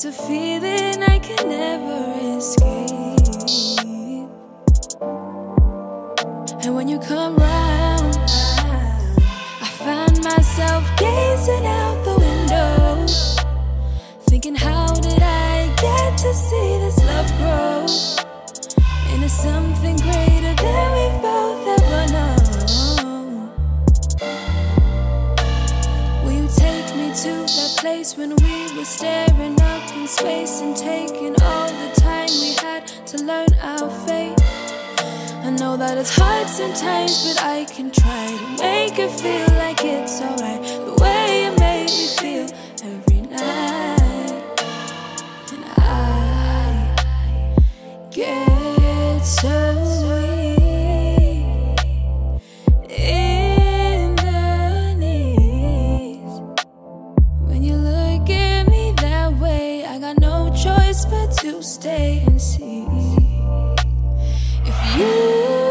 It's a feeling I can never escape. And when you come round, I find myself gazing out the window, thinking, how did I get to see this love grow into something greater than we both ever known? Will you take me to that place when we were staring up in space and taking all the time we had to learn our fate? I know that it's hard sometimes, but I can try to make it feel like it's alright, the way you made me feel every night. And I get so weak in the knees. When you look at me that way, I got no choice but to stay and see. If you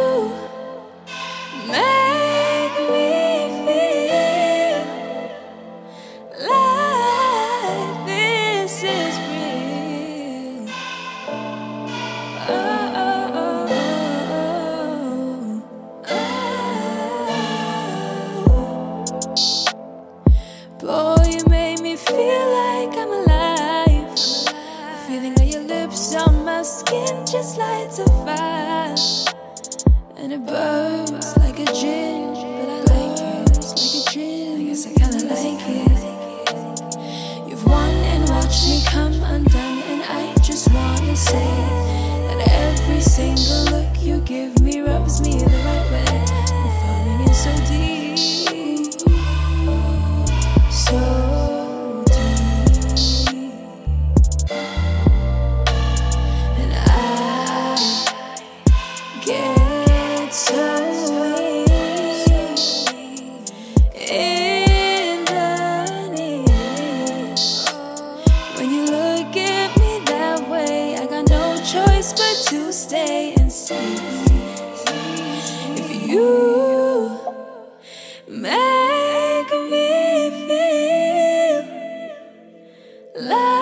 make me feel like this is real, oh, oh, oh, oh. Boy, you made me feel like I'm alive. The feeling of your lips on my skin just lights a fire, and it burns like a gin, but I like it. It's like a gin, I guess I kinda like it. You've won and watched me come undone, and I just wanna say that every single look you give me rubs me the right way. I'm falling in so deep, so deep. And I get so weak in the knees. When you look at me that way, I got no choice but to stay and see. If you make me feel like